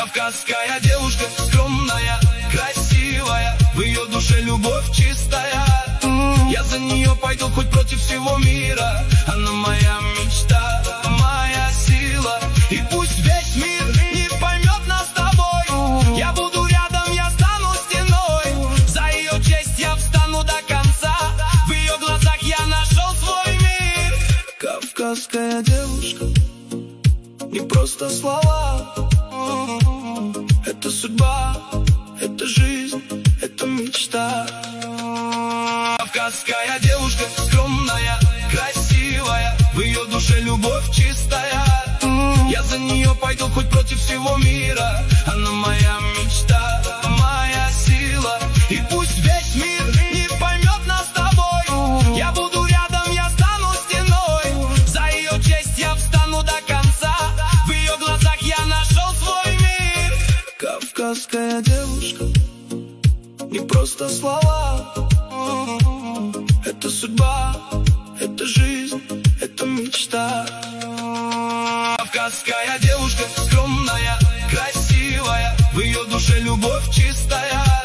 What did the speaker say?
Кавказская девушка, скромная, красивая, в ее душе любовь чистая. Я за нее пойду хоть против всего мира. Она моя мечта, моя сила. И пусть весь мир не поймет нас с тобой, я буду рядом, я стану стеной. За ее честь я встану до конца. В ее глазах я нашел свой мир. Кавказская девушка, не просто слова. Это судьба, это жизнь, это мечта. Кавказская девушка, скромная, красивая, в ее душе любовь чистая. Я за нее пойду хоть против всего мира. Она моя мечта, моя сила. И пусть весь мир не поймет нас с тобой, я буду рядом, я стану стеной. За ее честь я встану до конца. В ее глазах я нашел свой мир. Кавказская девушка, не просто слова. Это судьба, это жизнь, это мечта. Кавказская девушка, скромная, красивая, в ее душе любовь чистая.